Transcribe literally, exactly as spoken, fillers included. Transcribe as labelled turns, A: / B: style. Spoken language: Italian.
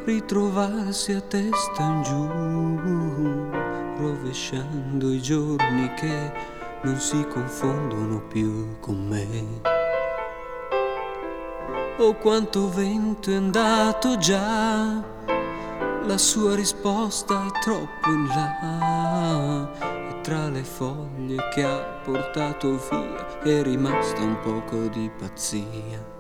A: ritrovarsi a testa in giù, rovesciando i giorni che non si confondono più con me. Oh, quanto vento è andato già, la sua risposta è troppo in là, e tra le foglie che ha portato via è rimasta un poco di pazzia.